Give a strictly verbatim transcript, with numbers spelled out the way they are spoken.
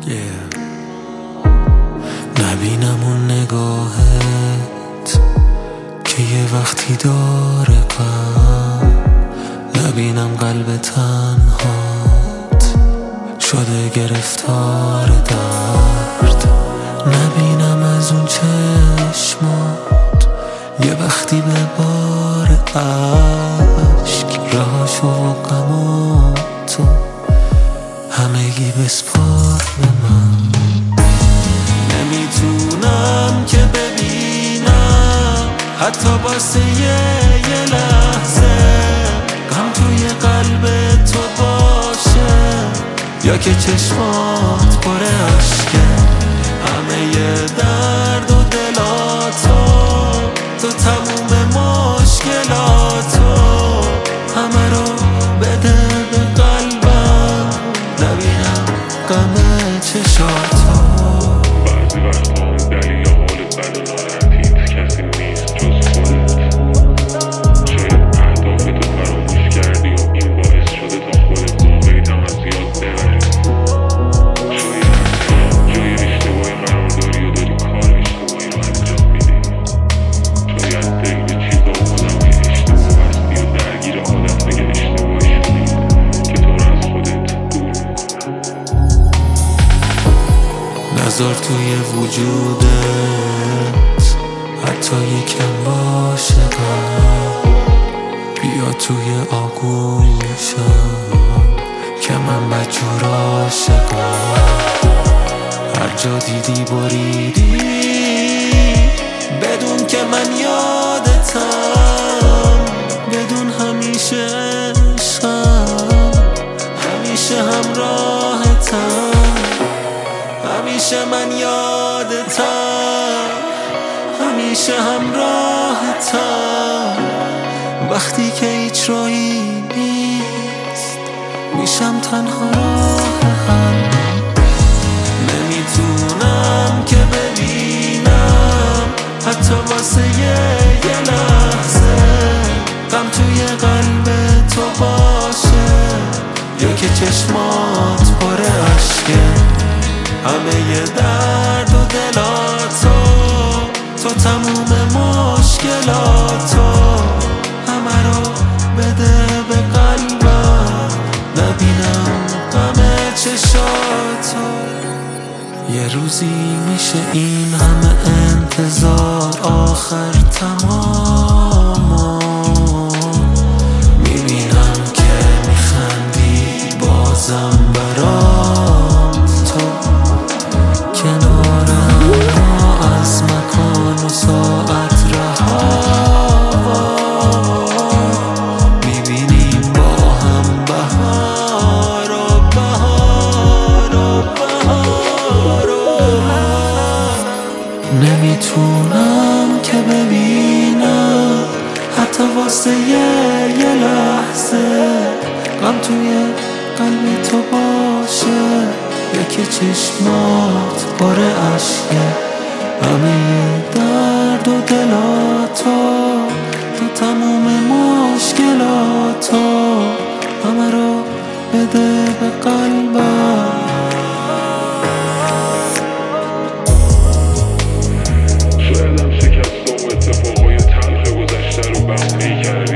yeah. نبینم اون نگاهت که یه وقتی داره غم، نبینم قلب تنهات شده گرفتار درد، نبینم از اون چشمات یه وقتی به بار عشق رها شو و غماتو همگی بسپار به من. نمیتونم که ببینم حتی واسه یه لحظه غم توی قلب تو باشه، یا که چشمات پر عشقه، همه درد و دلاتو، تو تموم مشکلاتو همه رو بده به قلبم، نبینم غم چشاتو. بعضی وقتا اون دلیل حالت بد و ناراحتیت کسی نیست جز خودت. شاید اهدافتو فراموش کردی و این باعث شده تا خودت واقعیت هم از یاد ببری. شاید جای اشتباهی قرار داری و داری کار اشتباهی رو انجام میدی. شاید داری به چیزا و آدمای اشتباه بستی و درگیر آدمای اشتباه شدی که تو رو از خودت دور میکنن. نذار توی وجودت حتی یکم باشه غم، بیا توی آغوشم که من بدجور عاشقم. هر جا دیدی بریدی بدون که من یادتم، بدون همیشه عشقم، همیشه همراهتم، همیشه من یادتم، همیشه همراهتم، وقتی که هیچ راهی نیست میشم تنها راه هم. نمیتونم که ببینم حتی واسه یه لحظه غم توی قلب تو باشه، یا که چشمات پر عشقه، همه درد و دلاتو، تو تموم مشکلاتو همه رو بده به قلبم، نبینم غم چشاتو. یه روزی میشه این همه انتظار آخر تمام، میبینم که میخندی بازم برام، تو کنارم از مکان و ساعت رها، میبینیم با هم بهار و بهار و بهار و نمیتونم که ببینم حتی واسه یه لحظه غم توی قلب تو باشه، یکی چشمات پر عشقه، همه درد و دلاتو، تو تموم مشکلاتو همه رو بده به قلبم. شایدم شکست و اتفاقای تلخ گذشته رو بهانه‌ای کردی